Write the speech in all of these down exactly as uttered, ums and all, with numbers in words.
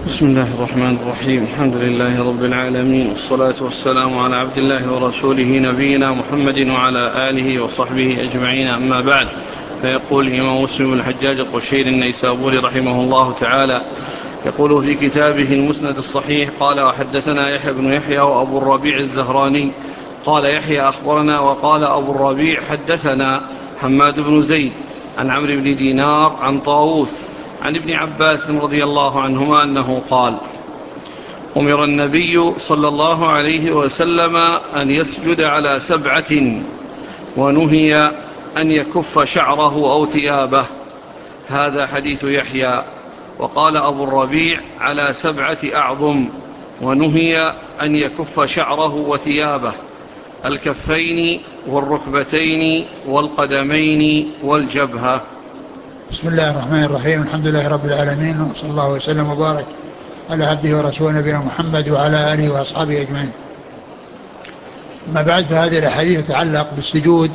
بسم الله الرحمن الرحيم. الحمد لله رب العالمين، والصلاة والسلام على عبد الله ورسوله نبينا محمد وعلى آله وصحبه أجمعين، أما بعد. فيقول الإمام مسلم الحجاج القشيري النيسابوري رحمه الله تعالى، يقول في كتابه المسند الصحيح: قال وحدثنا يحيى بن يحيى وأبو الربيع الزهراني. قال يحيى أخبرنا، وقال أبو الربيع حدثنا حماد بن زيد عن عمرو بن دينار عن طاووس عن ابن عباس رضي الله عنهما أنه قال: أمر النبي صلى الله عليه وسلم أن يسجد على سبعة، ونهي أن يكف شعره أو ثيابه. هذا حديث يحيى. وقال أبو الربيع: على سبعة أعظم، ونهي أن يكف شعره وثيابه: الكفين والركبتين والقدمين والجبهة. بسم الله الرحمن الرحيم. الحمد لله رب العالمين، وصلى الله وسلم وبارك على عبده ورسوله نبينا محمد وعلى آله وأصحابه أجمعين. ما بعد، فهذه الأحاديث تتعلق بالسجود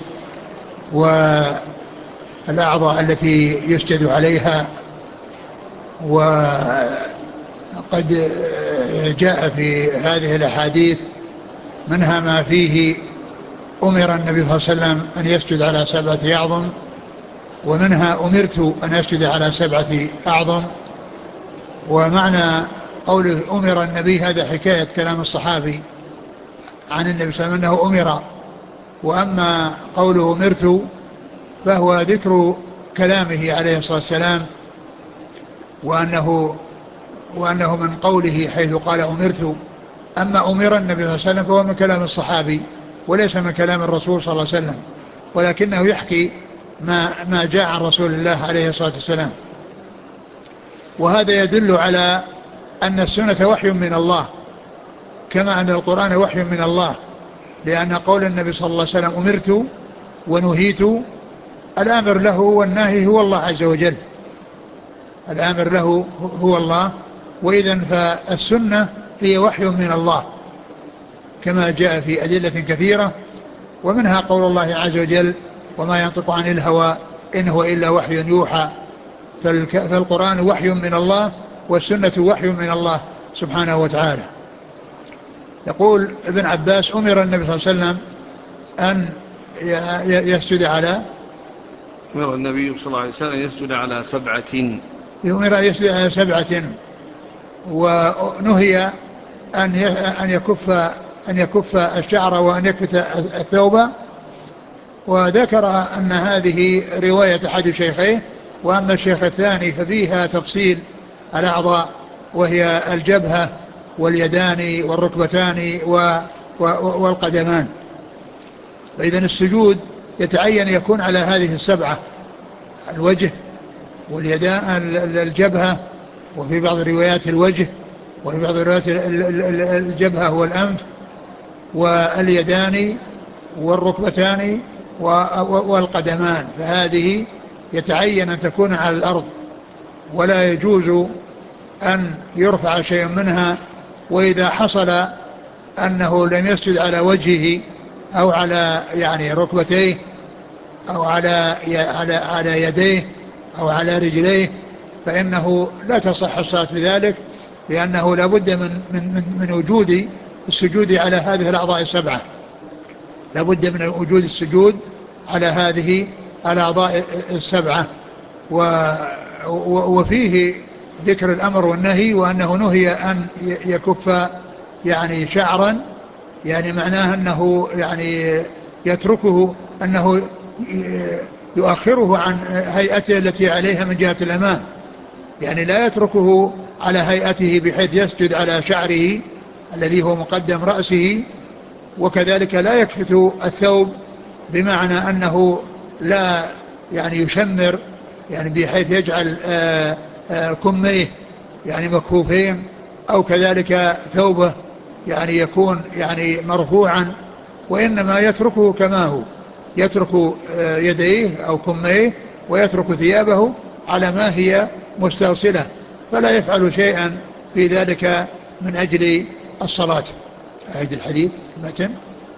والأعضاء التي يسجد عليها. وقد جاء في هذه الأحاديث منها ما فيه أمر النبي صلى الله عليه وسلم أن يسجد على سبعة أعظم، ومنها أمرت أن أسجد على سبعة أعظم. ومعنى قوله أمر النبي هذا حكاية كلام الصحابي عن النبي صلى الله عليه وسلم أنه أمر، وأما قوله أمرت فهو ذكر كلامه عليه الصلاة والسلام، وأنه, وأنه من قوله حيث قال أمرت. أما أمر النبي صلى الله عليه وسلم فهو من كلام الصحابي وليس من كلام الرسول صلى الله عليه وسلم، ولكنه يحكي ما, ما جاء عن رسول الله عليه الصلاة والسلام. وهذا يدل على أن السنة وحي من الله، كما أن القرآن وحي من الله، لأن قول النبي صلى الله عليه وسلم أمرت ونهيت، الآمر له والناهي هو الله عز وجل، الآمر له هو الله. وإذن فالسنة هي وحي من الله كما جاء في أدلة كثيرة، ومنها قول الله عز وجل: وما ينطق عن الهوى إن هو إلا وحي يوحى. فالقرآن وحي من الله، والسنة وحي من الله سبحانه وتعالى. يقول ابن عباس: أمر النبي صلى الله عليه وسلم أن يسجد على أمر النبي صلى الله عليه وسلم يسجد على سبعة أمر أن يسجد على سبعة، ونهي أن أن يكف أن يكف الشعر وأن يكفت الثوب. وذكر أن هذه رواية أحد شيخيه، وأما الشيخ الثاني ففيها تفصيل الأعضاء، وهي الجبهة واليدان والركبتان والقدمان. فإذن السجود يتعين يكون على هذه السبعة: الوجه واليدان، الجبهة، وفي بعض الروايات الوجه، وفي بعض الروايات الجبهة والأنف واليدان والركبتان والقدمان. فهذه يتعين أن تكون على الأرض، ولا يجوز أن يرفع شيء منها. وإذا حصل أنه لم يسجد على وجهه أو على يعني ركبتيه أو على على على يديه أو على رجليه، فإنه لا تصح الصلاة بذلك، لأنه لا بد من, من, من وجود السجود على هذه الأعضاء السبعة، لا بد من وجود السجود على هذه الأعضاء السبعة. وفيه ذكر الأمر والنهي، وأنه نهي أن يكف يعني شعرا، يعني معناه أنه يعني يتركه، أنه يؤخره عن هيئته التي عليها من جهة الأمام، يعني لا يتركه على هيئته بحيث يسجد على شعره الذي هو مقدم رأسه. وكذلك لا يكفت الثوب، بمعنى أنه لا يعني يشمر، يعني بحيث يجعل آآ آآ كميه يعني مكفوفين، أو كذلك ثوبه يعني يكون يعني مرفوعا، وإنما يتركه كما هو، يترك يديه أو كميه، ويترك ثيابه على ما هي مستوصلة، فلا يفعل شيئا في ذلك من أجل الصلاة. أعيد الحديث متن.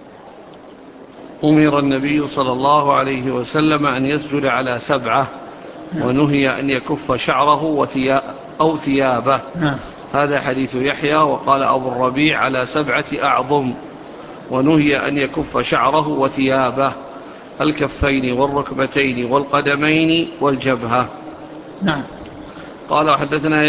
أمر النبي صلى الله عليه وسلم أن يسجد على سبعة، ونهي أن يكف شعره وثيا أو ثيابه. نعم. هذا حديث يحيى. وقال أبو الربيع على سبعة أعظم، ونهي أن يكف شعره وثيابه، الكفين والركبتين والقدمين والجبهة. نعم. قال حدثنا